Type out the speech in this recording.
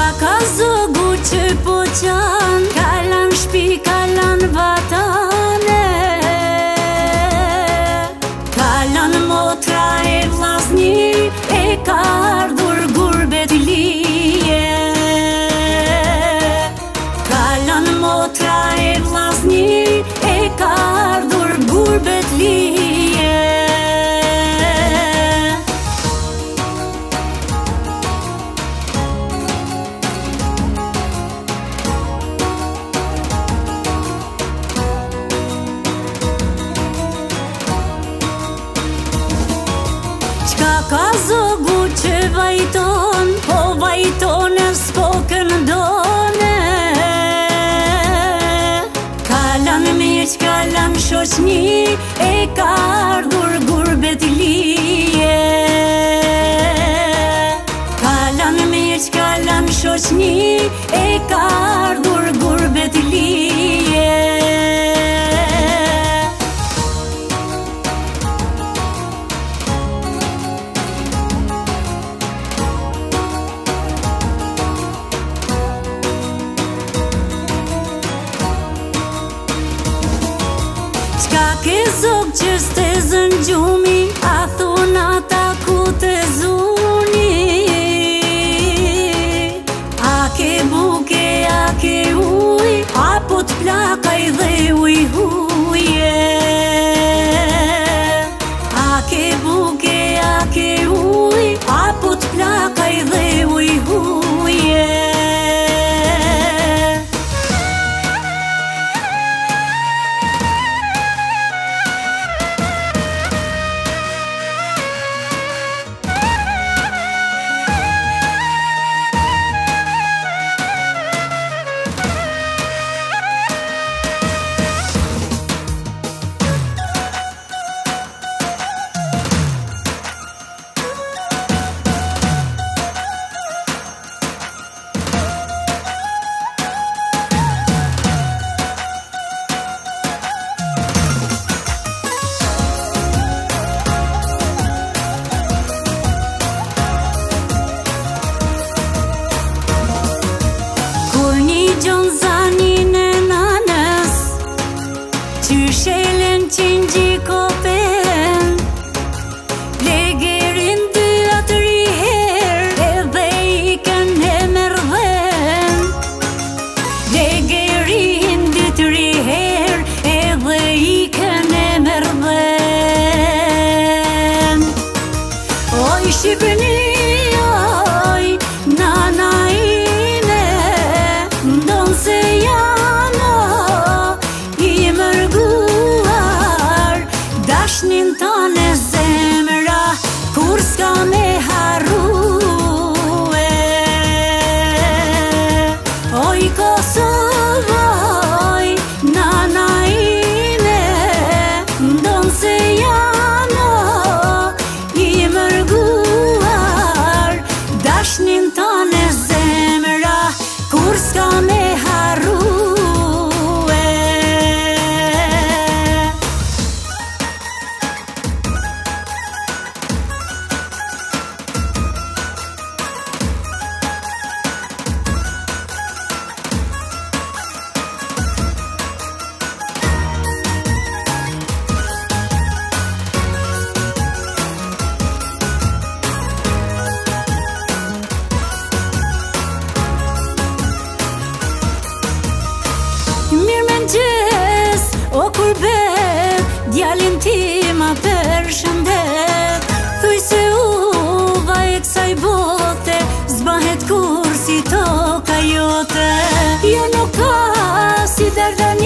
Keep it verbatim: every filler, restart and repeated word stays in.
ka zogu që po qan, kalan shpi, kalan vatane, kalan motra e vllazni, e ka ardhur gurbet lije. Kalan motra e vllazni, e ka ardhur gurbet lije. Qka ka zogu që vajton, po vajton e s'po këndone. Kalan miq, kalan shoqni, e ka ardhur gurbet lije. Kalan miq, kalan shoqni, e ka ardhur gurbet lije. Qka ke zog që s'te zën gjumi, a thona ta ku te zuni. A ke buke, a ke uj, apo t'plakaj dhe uj huje. A ke buke, a ke uj, apo t'plakaj dhe uj huje. Gjon zanin e nanës, që shelen qingji kopen, legerin dy atëri her, edhe iken e merdhen. Legerin dy tëri her, edhe iken e merdhen. Oj Shqipëni, oj nana ime, ndon se jano i mërguar, dashnin tane zemra kur s'ka me harrue. Oj Kosovo, oj nana ime, ndon se jano i mërguar, dashnin tane zemra kur s'ka me harrue. O kurbet, djalin tim a përshëndet, thuj se uva e kësaj bote, zbahet kur si toka jote. Jo nuk ka si dardani